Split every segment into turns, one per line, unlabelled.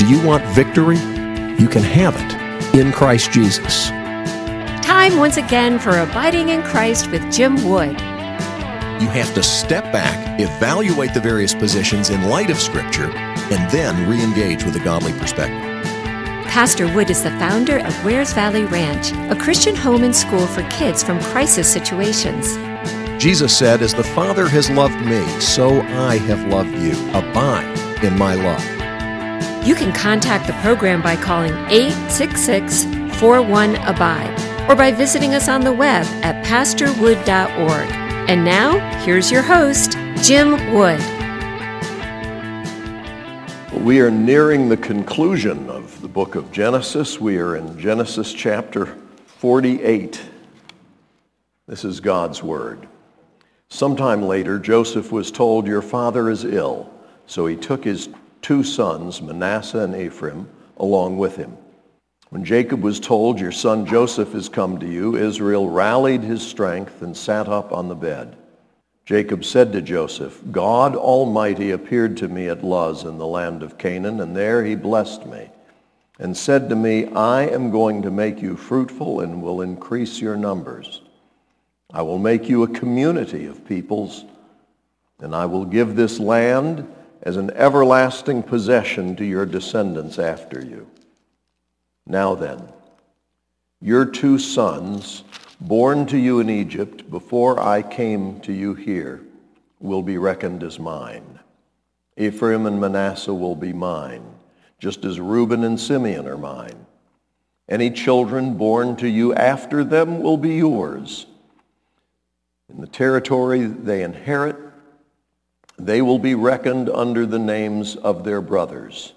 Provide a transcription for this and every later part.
Do you want victory? You can have it in Christ Jesus.
Time once again for Abiding in Christ with Jim Wood.
You have to step back, evaluate the various positions in light of Scripture, and then re-engage with a godly perspective.
Pastor Wood is the founder of Wares Valley Ranch, a Christian home and school for kids from crisis situations.
Jesus said, "As the Father has loved me, so I have loved you. Abide in my love."
You can contact the program by calling 866-41-ABIDE or by visiting us on the web at pastorwood.org. And now, here's your host, Jim Wood.
We are nearing the conclusion of the book of Genesis. We are in Genesis chapter 48. This is God's word. Sometime later, Joseph was told, "Your father is ill." So he took his 2 sons, Manasseh and Ephraim, along with him. When Jacob was told, "Your son Joseph has come to you," Israel rallied his strength and sat up on the bed. Jacob said to Joseph, "God Almighty appeared to me at Luz in the land of Canaan, and there he blessed me and said to me, 'I am going to make you fruitful and will increase your numbers. I will make you a community of peoples, and I will give this land as an everlasting possession to your descendants after you.' Now then, your 2 sons, born to you in Egypt before I came to you here, will be reckoned as mine. Ephraim and Manasseh will be mine, just as Reuben and Simeon are mine. Any children born to you after them will be yours. In the territory they inherit, they will be reckoned under the names of their brothers.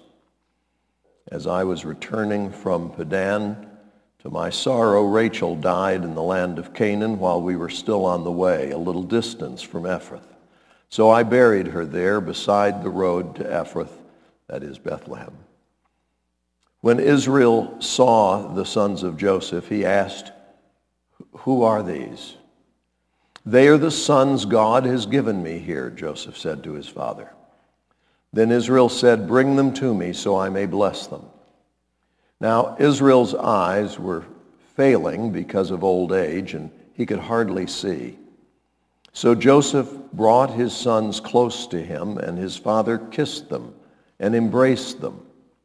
As I was returning from Padan, to my sorrow, Rachel died in the land of Canaan while we were still on the way, a little distance from Ephrath. So I buried her there beside the road to Ephrath, that is Bethlehem." When Israel saw the sons of Joseph, he asked, "Who are these?" "They are the sons God has given me here," Joseph said to his father. Then Israel said, "Bring them to me so I may bless them." Now Israel's eyes were failing because of old age, and he could hardly see. So Joseph brought his sons close to him, and his father kissed them and embraced them.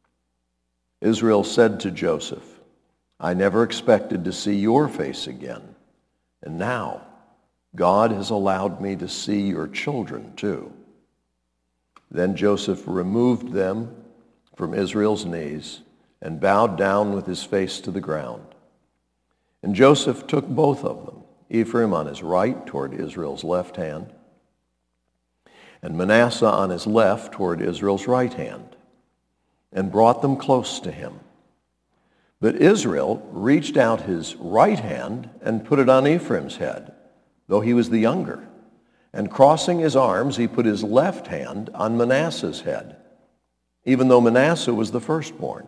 Israel said to Joseph, "I never expected to see your face again, and now God has allowed me to see your children too." Then Joseph removed them from Israel's knees and bowed down with his face to the ground. And Joseph took both of them, Ephraim on his right toward Israel's left hand, and Manasseh on his left toward Israel's right hand, and brought them close to him. But Israel reached out his right hand and put it on Ephraim's head, though he was the younger. And crossing his arms, he put his left hand on Manasseh's head, even though Manasseh was the firstborn.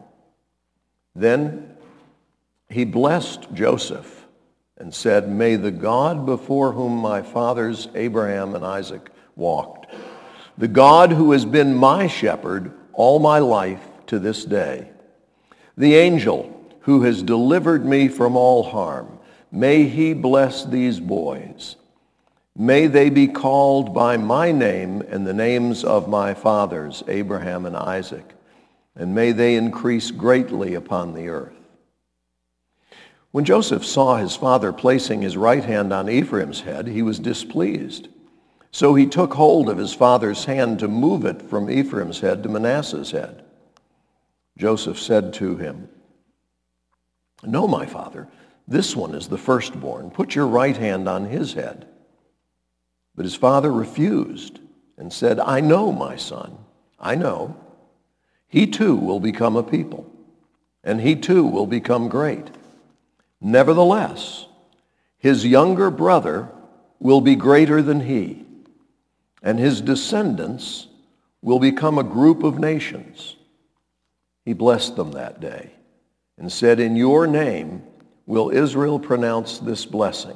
Then he blessed Joseph and said, "May the God before whom my fathers Abraham and Isaac walked, the God who has been my shepherd all my life to this day, the angel who has delivered me from all harm, may he bless these boys. May they be called by my name and the names of my fathers, Abraham and Isaac, and may they increase greatly upon the earth." When Joseph saw his father placing his right hand on Ephraim's head, he was displeased. So he took hold of his father's hand to move it from Ephraim's head to Manasseh's head. Joseph said to him, "No, my father, this one is the firstborn. Put your right hand on his head." But his father refused and said, "I know, my son, I know. He too will become a people, and he too will become great. Nevertheless, his younger brother will be greater than he, and his descendants will become a group of nations." He blessed them that day and said, "In your name will Israel pronounce this blessing.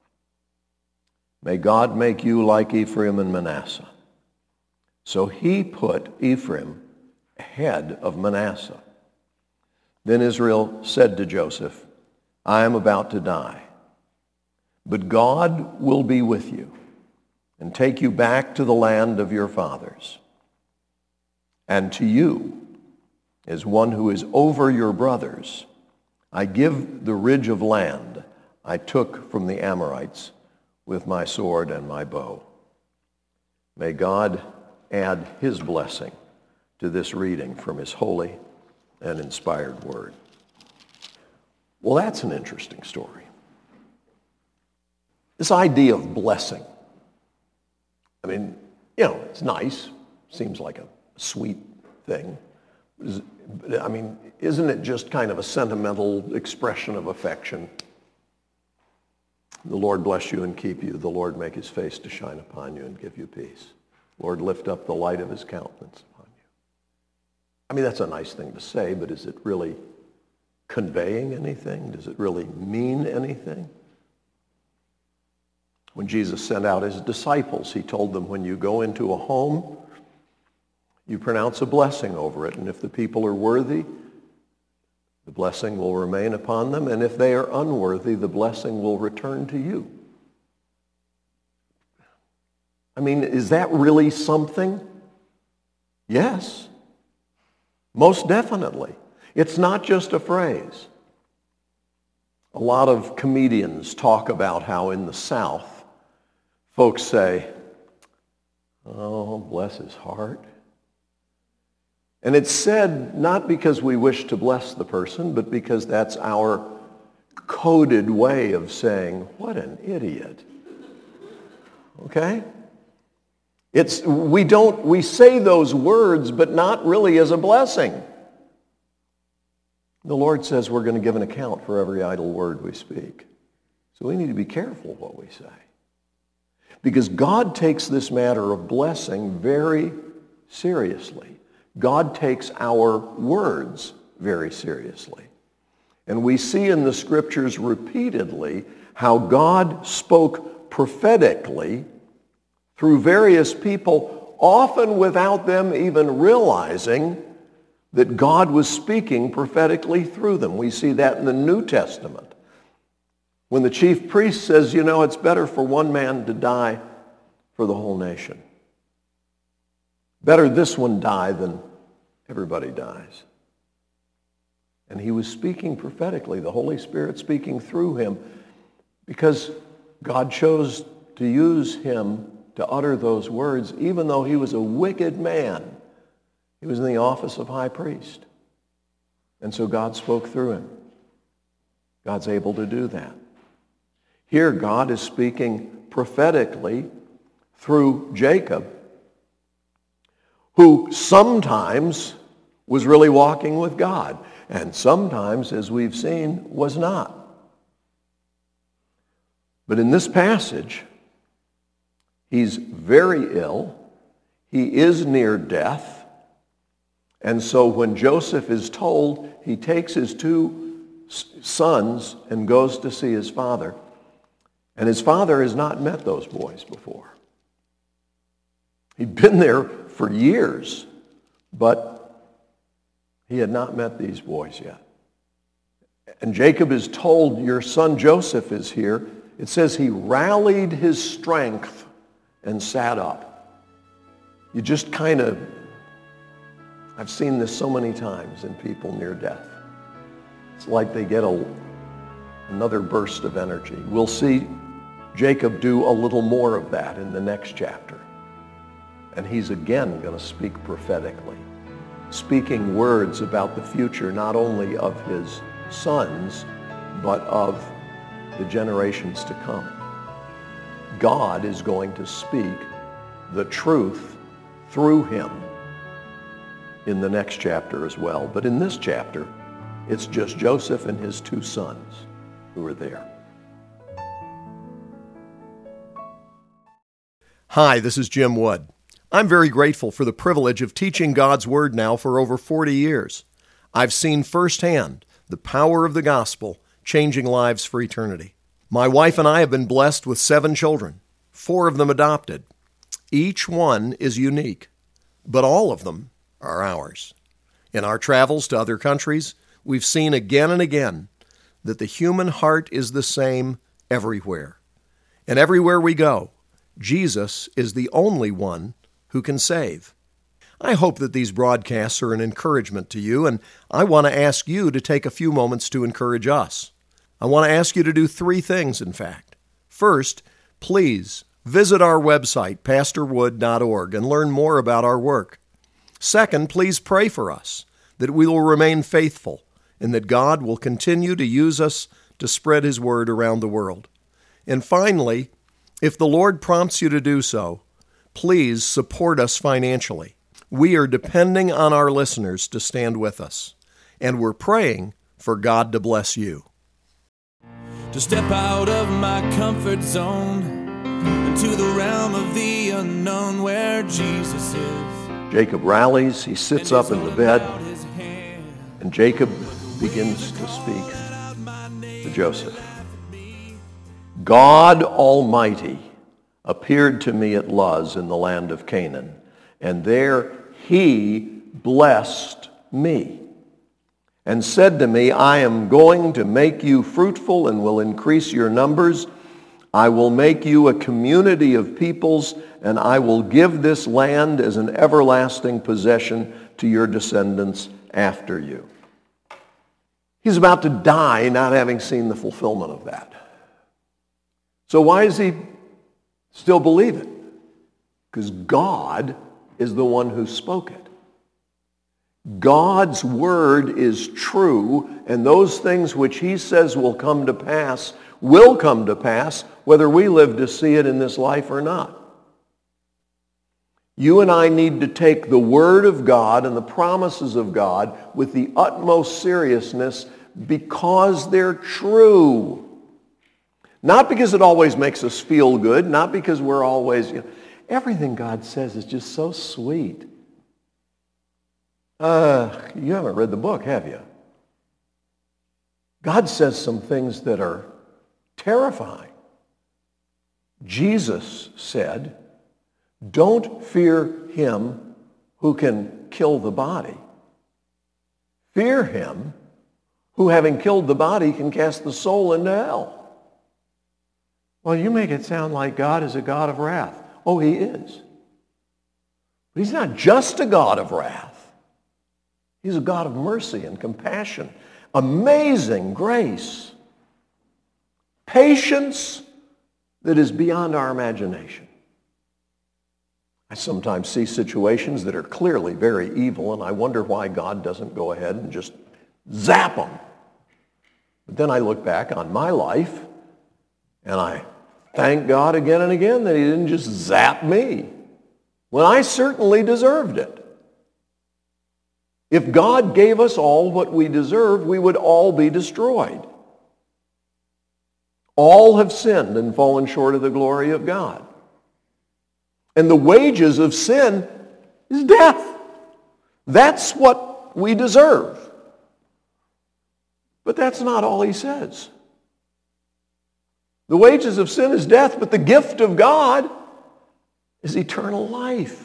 May God make you like Ephraim and Manasseh." So he put Ephraim head of Manasseh. Then Israel said to Joseph, I am about to die, but God will be with you and take you back to the land of your fathers. And to you, as one who is over your brothers, I give the ridge of land I took from the Amorites with my sword and my bow. May God add his blessing to this reading from his holy and inspired word. Well, that's an interesting story. This idea of blessing. I mean, it's nice. Seems like a sweet thing. I mean, isn't it just kind of a sentimental expression of affection? The Lord bless you and keep you. The Lord make his face to shine upon you and give you peace. Lord, lift up the light of his countenance upon you. I mean, that's a nice thing to say, but is it really conveying anything? Does it really mean anything? When Jesus sent out his disciples, he told them, when you go into a home, you pronounce a blessing over it, and if the people are worthy, the blessing will remain upon them, and if they are unworthy, the blessing will return to you. I mean, is that really something? Yes, most definitely. It's not just a phrase. A lot of comedians talk about how in the South, folks say, oh, bless his heart. And it's said not because we wish to bless the person, but because that's our coded way of saying, what an idiot. Okay? We say those words, but not really as a blessing. The Lord says we're going to give an account for every idle word we speak. So we need to be careful what we say. Because God takes this matter of blessing very seriously. God takes our words very seriously. And we see in the scriptures repeatedly how God spoke prophetically through various people, often without them even realizing that God was speaking prophetically through them. We see that in the New Testament. When the chief priest says, it's better for one man to die for the whole nation. Better this one die than everybody dies. And he was speaking prophetically, the Holy Spirit speaking through him, because God chose to use him to utter those words, even though he was a wicked man. He was in the office of high priest. And so God spoke through him. God's able to do that. Here, God is speaking prophetically through Jacob, who sometimes was really walking with God, and sometimes, as we've seen, was not. But in this passage, he's very ill. He is near death. And so when Joseph is told, he takes his two sons and goes to see his father. And his father has not met those boys before. He'd been there for years, but he had not met these boys yet. And Jacob is told, your son Joseph is here. It says he rallied his strength and sat up. You just kind of, I've seen this so many times in people near death. It's like they get another burst of energy. We'll see Jacob do a little more of that in the next chapter. And he's again going to speak prophetically, speaking words about the future, not only of his sons, but of the generations to come. God is going to speak the truth through him in the next chapter as well. But in this chapter, it's just Joseph and his two sons who are there. Hi, this is Jim Wood. I'm very grateful for the privilege of teaching God's Word now for over 40 years. I've seen firsthand the power of the gospel changing lives for eternity. My wife and I have been blessed with 7 children, 4 of them adopted. Each one is unique, but all of them are ours.
In our travels to other countries, we've seen again and again that the human heart is the same everywhere. And everywhere we go, Jesus is the only one who can save. I hope that these broadcasts are an encouragement to you, and I want to ask you to take a few moments to encourage us. I want to ask you to do 3 things, in fact. First, please visit our website, pastorwood.org, and learn more about our work. Second, please pray for us, that we will remain faithful, and that God will continue to use us to spread His word around the world. And finally, if the Lord prompts you to do so, please support us financially. We are depending on our listeners to stand with us, and we're praying for God to bless you.
To step out of my comfort zone into the realm of the unknown where Jesus is.
Jacob rallies, he sits up in the bed, and Jacob begins to speak to Joseph. God Almighty appeared to me at Luz in the land of Canaan, and there He blessed me and said to me, I am going to make you fruitful and will increase your numbers. I will make you a community of peoples, and I will give this land as an everlasting possession to your descendants after you. He's about to die not having seen the fulfillment of that. So why does he still believe it? Because God is the one who spoke it. God's word is true, and those things which he says will come to pass, whether we live to see it in this life or not. You and I need to take the word of God and the promises of God with the utmost seriousness because they're true. Not because it always makes us feel good, not because we're always, everything God says is just so sweet. You haven't read the book, have you? God says some things that are terrifying. Jesus said, don't fear him who can kill the body. Fear him who, having killed the body, can cast the soul into hell. Well, you make it sound like God is a God of wrath. Oh, he is. But he's not just a God of wrath. He's a God of mercy and compassion, amazing grace, patience that is beyond our imagination. I sometimes see situations that are clearly very evil, and I wonder why God doesn't go ahead and just zap them. But then I look back on my life, and I thank God again and again that he didn't just zap me when I certainly deserved it. If God gave us all what we deserve, we would all be destroyed. All have sinned and fallen short of the glory of God. And the wages of sin is death. That's what we deserve. But that's not all he says. The wages of sin is death, but the gift of God is eternal life.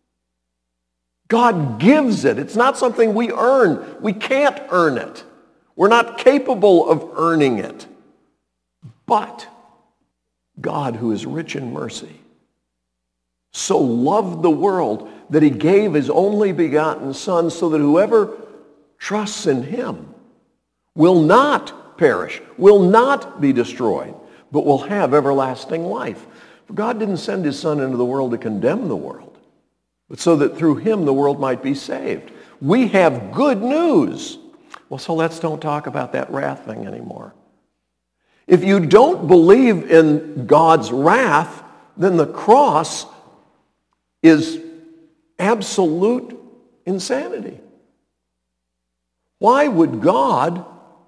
God gives it. It's not something we earn. We can't earn it. We're not capable of earning it. But God, who is rich in mercy, so loved the world that he gave his only begotten Son so that whoever trusts in him will not perish, will not be destroyed, but will have everlasting life. For God didn't send his Son into the world to condemn the world, but so that through him the world might be saved. We have good news. Well, so let's don't talk about that wrath thing anymore. If you don't believe in God's wrath, then the cross is absolute insanity. Why would God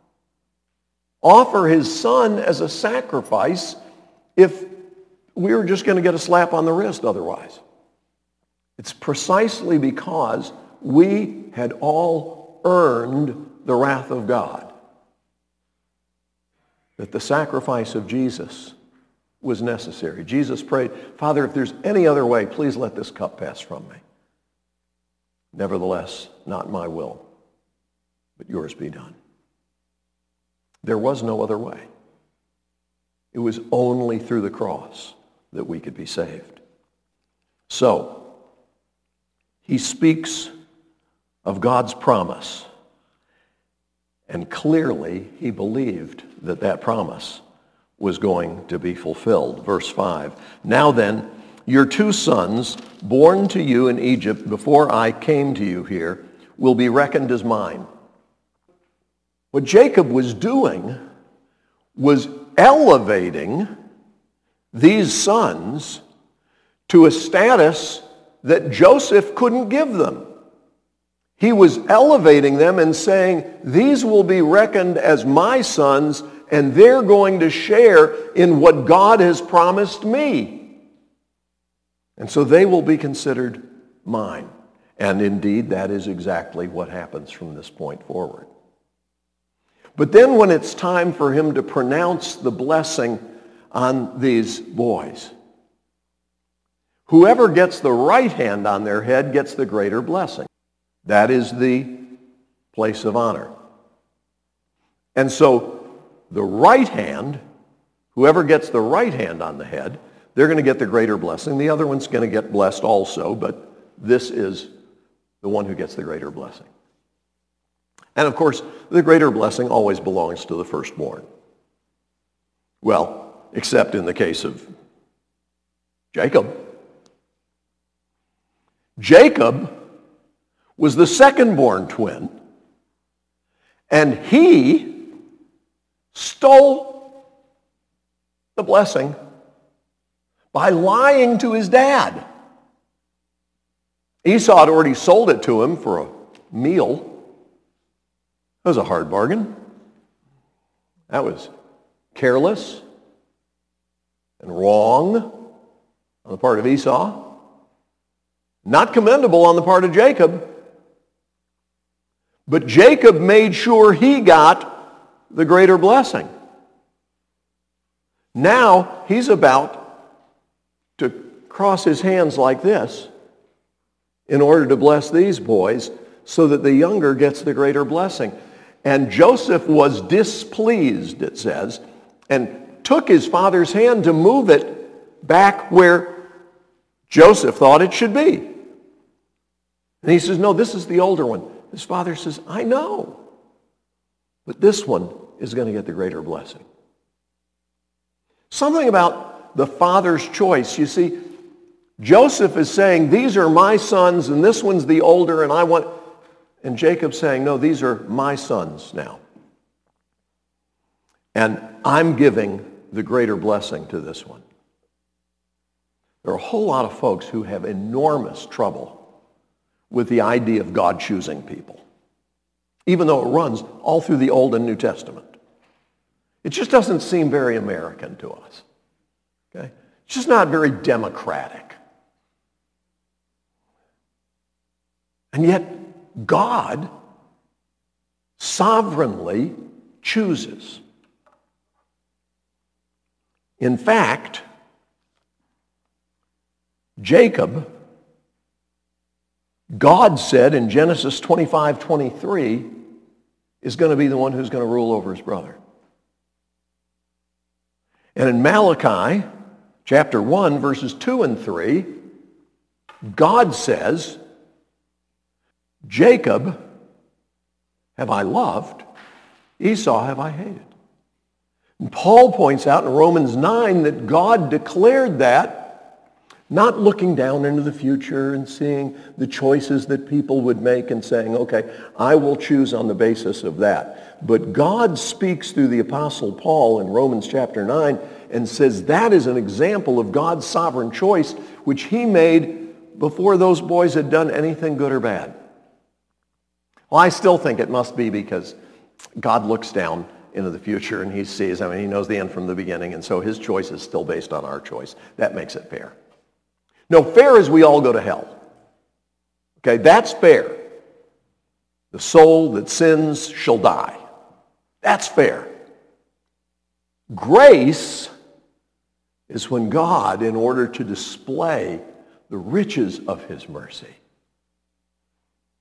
offer his Son as a sacrifice if we were just going to get a slap on the wrist otherwise? It's precisely because we had all earned the wrath of God that the sacrifice of Jesus was necessary. Jesus prayed, Father, if there's any other way, please let this cup pass from me. Nevertheless, not my will, but yours be done. There was no other way. It was only through the cross that we could be saved. So, he speaks of God's promise, and clearly he believed that that promise was going to be fulfilled. Verse 5, now then, your 2 sons, born to you in Egypt before I came to you here, will be reckoned as mine. What Jacob was doing was elevating these sons to a status that Joseph couldn't give them. He was elevating them and saying, these will be reckoned as my sons, and they're going to share in what God has promised me. And so they will be considered mine. And indeed, that is exactly what happens from this point forward. But then when it's time for him to pronounce the blessing on these boys, whoever gets the right hand on their head gets the greater blessing. That is the place of honor. And so the right hand, whoever gets the right hand on the head, they're going to get the greater blessing. The other one's going to get blessed also, but this is the one who gets the greater blessing. And of course, the greater blessing always belongs to the firstborn. Well, except in the case of Jacob. Jacob was the second-born twin, and he stole the blessing by lying to his dad. Esau had already sold it to him for a meal. That was a hard bargain. That was careless and wrong on the part of Esau. Not commendable on the part of Jacob. But Jacob made sure he got the greater blessing. Now he's about to cross his hands like this in order to bless these boys so that the younger gets the greater blessing. And Joseph was displeased, it says, and took his father's hand to move it back where Joseph thought it should be. And he says, no, this is the older one. His father says, I know, but this one is going to get the greater blessing. Something about the father's choice. You see, Joseph is saying, these are my sons, and this one's the older, and I want... And Jacob's saying, no, these are my sons now. And I'm giving the greater blessing to this one. There are a whole lot of folks who have enormous trouble with the idea of God choosing people, even though it runs all through the Old and New Testament. It just doesn't seem very American to us. Okay? It's just not very democratic. And yet, God sovereignly chooses. In fact, Jacob, God said in Genesis 25:23, is going to be the one who's going to rule over his brother. And in Malachi chapter 1, verses 2 and 3, God says, Jacob have I loved, Esau have I hated. And Paul points out in Romans 9 that God declared that, not looking down into the future and seeing the choices that people would make and saying, okay, I will choose on the basis of that. But God speaks through the Apostle Paul in Romans chapter 9 and says that is an example of God's sovereign choice, which he made before those boys had done anything good or bad. Well, I still think it must be because God looks down into the future and he sees, he knows the end from the beginning, and so his choice is still based on our choice. That makes it fair. No, fair is we all go to hell. Okay, that's fair. The soul that sins shall die. That's fair. Grace is when God, in order to display the riches of his mercy,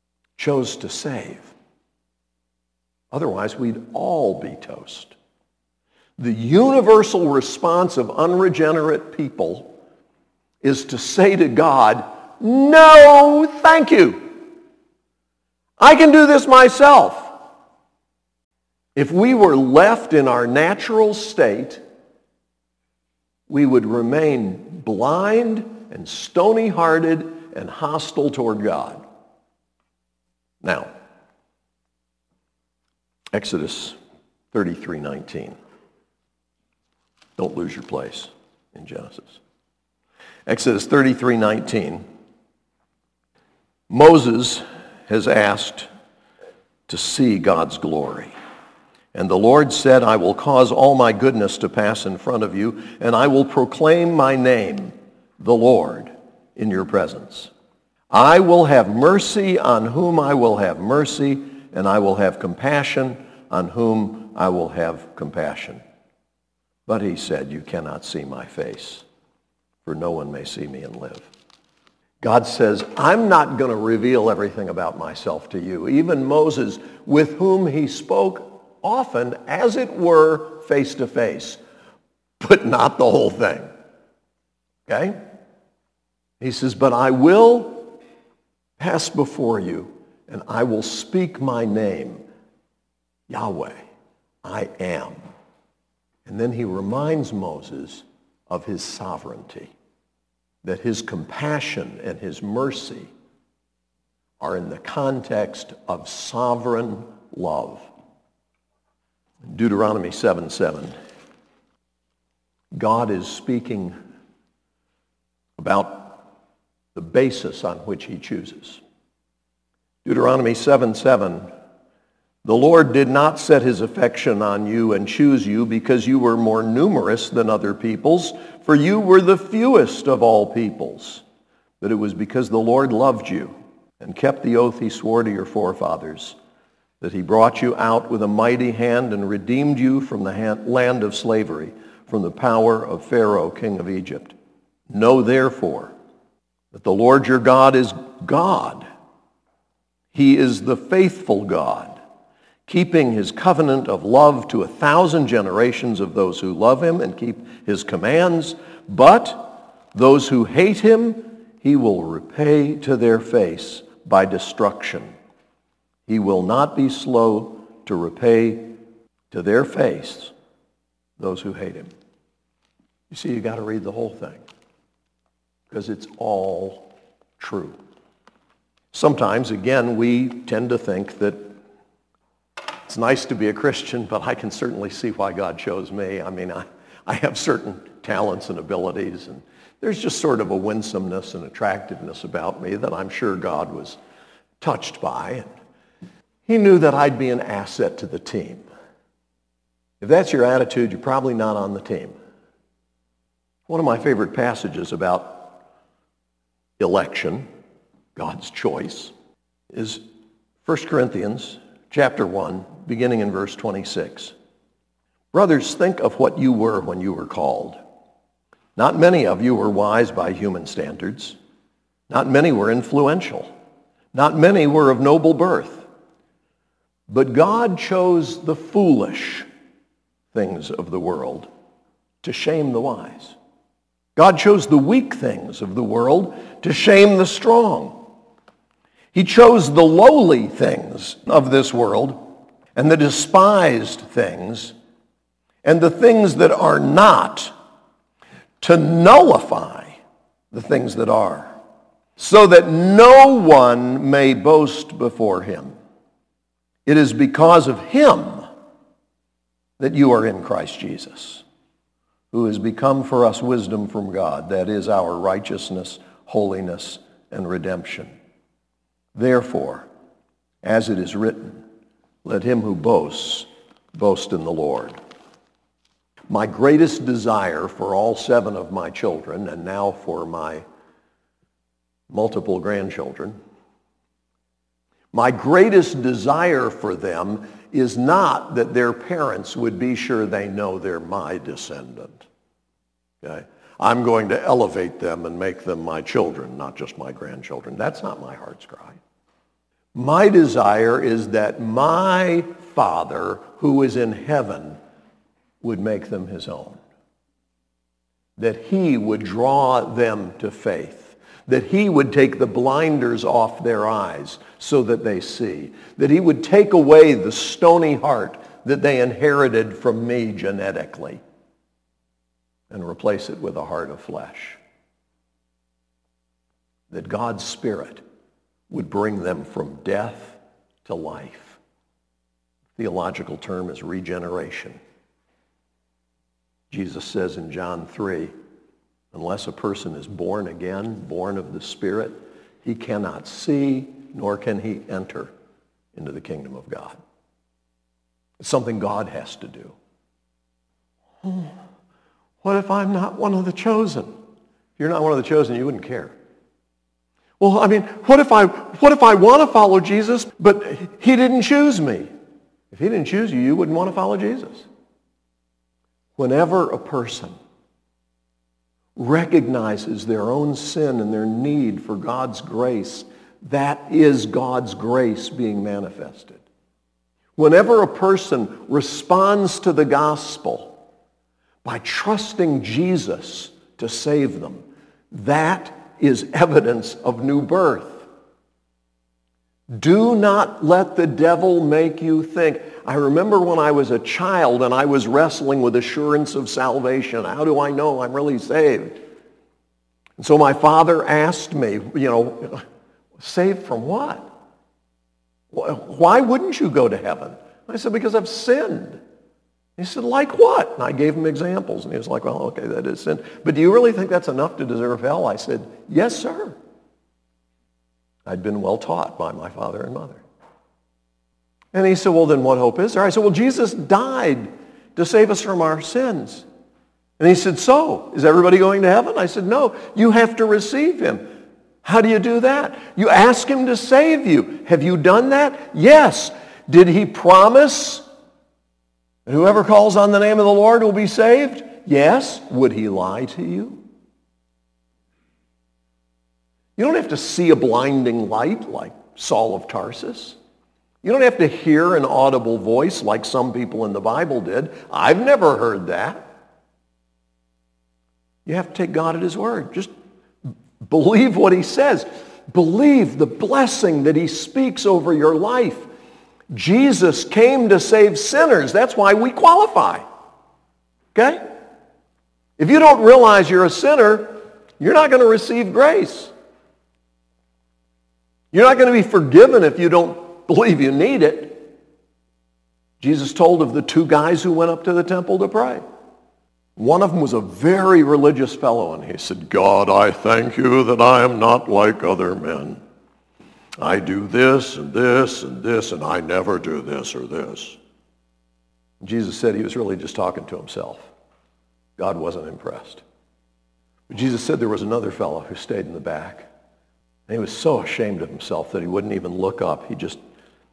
chose to save. Otherwise, we'd all be toast. The universal response of unregenerate people is to say to God, no, thank you. I can do this myself. If we were left in our natural state, we would remain blind and stony-hearted and hostile toward God. Now, Exodus 33:19. Don't lose your place in Genesis. Exodus 33:19. Moses has asked to see God's glory. And the Lord said, I will cause all my goodness to pass in front of you, and I will proclaim my name, the Lord, in your presence. I will have mercy on whom I will have mercy, and I will have compassion on whom I will have compassion. But he said, you cannot see my face, for no one may see me and live. God says, I'm not going to reveal everything about myself to you. Even Moses, with whom he spoke often, as it were, face to face, but not the whole thing. Okay? He says, but I will pass before you, and I will speak my name, Yahweh, I am. And then he reminds Moses of his sovereignty, that his compassion and his mercy are in the context of sovereign love. Deuteronomy 7:7. God is speaking about the basis on which he chooses. Deuteronomy 7:7. The Lord did not set his affection on you and choose you because you were more numerous than other peoples, for you were the fewest of all peoples. But it was because the Lord loved you and kept the oath he swore to your forefathers, that he brought you out with a mighty hand and redeemed you from the land of slavery, from the power of Pharaoh, king of Egypt. Know therefore that the Lord your God is God. He is the faithful God, keeping his covenant of love to 1,000 generations of those who love him and keep his commands. But those who hate him, he will repay to their face by destruction. He will not be slow to repay to their face those who hate him. You see, you got to read the whole thing, because it's all true. Sometimes, again, we tend to think that it's nice to be a Christian, but I can certainly see why God chose me. I mean, I have certain talents and abilities, and there's just sort of a winsomeness and attractiveness about me that I'm sure God was touched by. And he knew that I'd be an asset to the team. If that's your attitude, you're probably not on the team. One of my favorite passages about election, God's choice, is 1 Corinthians chapter 1, beginning in verse 26. Brothers, think of what you were when you were called. Not many of you were wise by human standards. Not many were influential. Not many were of noble birth. But God chose the foolish things of the world to shame the wise. God chose the weak things of the world to shame the strong. He chose the lowly things of this world and the despised things and the things that are not to nullify the things that are, so that no one may boast before him. It is because of him that you are in Christ Jesus, who has become for us wisdom from God, that is our righteousness, holiness, and redemption. Therefore, as it is written, let him who boasts boast in the Lord. My greatest desire for all 7 of my children, and now for my multiple grandchildren, my greatest desire for them is not that their parents would be sure they know they're my descendant. Okay? I'm going to elevate them and make them my children, not just my grandchildren. That's not my heart's cry. My desire is that my Father who is in heaven would make them his own. That he would draw them to faith. That he would take the blinders off their eyes so that they see. That he would take away the stony heart that they inherited from me genetically and replace it with a heart of flesh. That God's Spirit would bring them from death to life. The theological term is regeneration. Jesus says in John 3, unless a person is born again, born of the Spirit, he cannot see nor can he enter into the kingdom of God. It's something God has to do. What if I'm not one of the chosen? If you're not one of the chosen, you wouldn't care. Well, I mean, what if I want to follow Jesus, but he didn't choose me? If he didn't choose you, you wouldn't want to follow Jesus. Whenever a person recognizes their own sin and their need for God's grace, that is God's grace being manifested. Whenever a person responds to the gospel by trusting Jesus to save them, that is evidence of new birth. Do not let the devil make you think. I remember when I was a child and I was wrestling with assurance of salvation. How do I know I'm really saved? And so my father asked me, saved from what? Why wouldn't you go to heaven? I said, because I've sinned. He said, like what? And I gave him examples. And he was like, well, okay, that is sin. But do you really think that's enough to deserve hell? I said, yes, sir. I'd been well taught by my father and mother. And he said, well, then what hope is there? I said, well, Jesus died to save us from our sins. And he said, so, is everybody going to heaven? I said, no, you have to receive him. How do you do that? You ask him to save you. Have you done that? Yes. Did he promise that whoever calls on the name of the Lord will be saved? Yes. Would he lie to you? You don't have to see a blinding light like Saul of Tarsus. You don't have to hear an audible voice like some people in the Bible did. I've never heard that. You have to take God at his word. Just believe what he says. Believe the blessing that he speaks over your life. Jesus came to save sinners. That's why we qualify. Okay? If you don't realize you're a sinner, you're not going to receive grace. You're not going to be forgiven if you don't believe you need it. Jesus told of the two guys who went up to the temple to pray. One of them was a very religious fellow, and he said, God, I thank you that I am not like other men. I do this and this and this, and I never do this or this. Jesus said he was really just talking to himself. God wasn't impressed. But Jesus said there was another fellow who stayed in the back. And he was so ashamed of himself that he wouldn't even look up. He just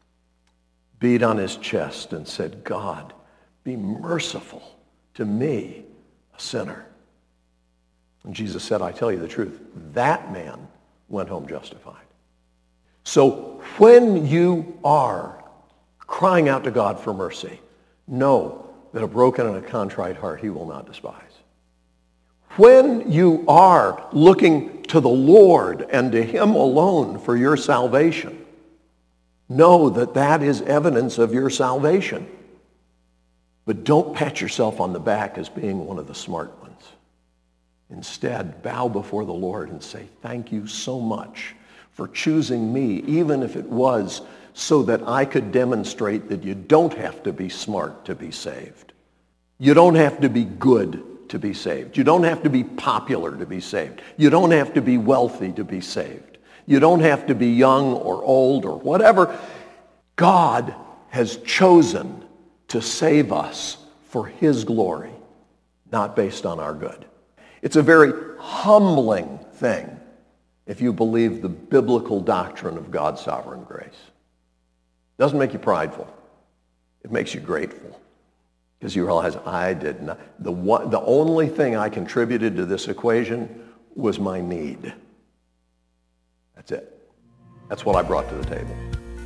beat on his chest and said, God, be merciful to me, a sinner. And Jesus said, I tell you the truth, that man went home justified. So when you are crying out to God for mercy, know that a broken and a contrite heart he will not despise. When you are looking to the Lord and to him alone for your salvation, know that that is evidence of your salvation. But don't pat yourself on the back as being one of the smart ones. Instead, bow before the Lord and say, thank you so much for choosing me, even if it was so that I could demonstrate that you don't have to be smart to be saved. You don't have to be good to be saved. You don't have to be popular to be saved. You don't have to be wealthy to be saved. You don't have to be young or old or whatever. God has chosen to save us for his glory, not based on our good. It's a very humbling thing if you believe the biblical doctrine of God's sovereign grace. It doesn't make you prideful. It makes you grateful. Because you realize I did not. The only thing I contributed to this equation was my need. That's it. That's what I brought to the table.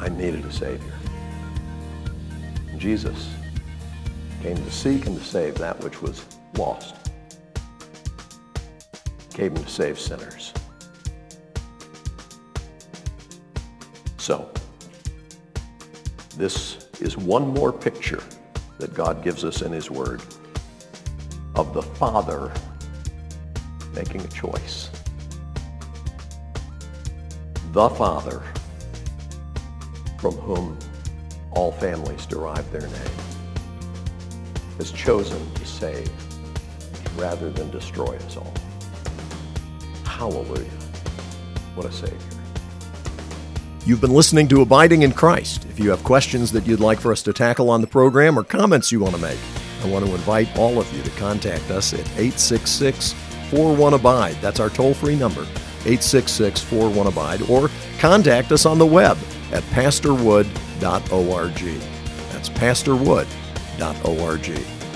I needed a Savior. And Jesus came to seek and to save that which was lost. Came to save sinners. So, this is one more picture that God gives us in His Word of the Father making a choice. The Father, from whom all families derive their name, has chosen to save rather than destroy us all. Hallelujah. What a Savior.
You've been listening to Abiding in Christ. If you have questions that you'd like for us to tackle on the program or comments you want to make, I want to invite all of you to contact us at 866-41-ABIDE. That's our toll-free number, 866-41-ABIDE, or contact us on the web at pastorwood.org. That's pastorwood.org.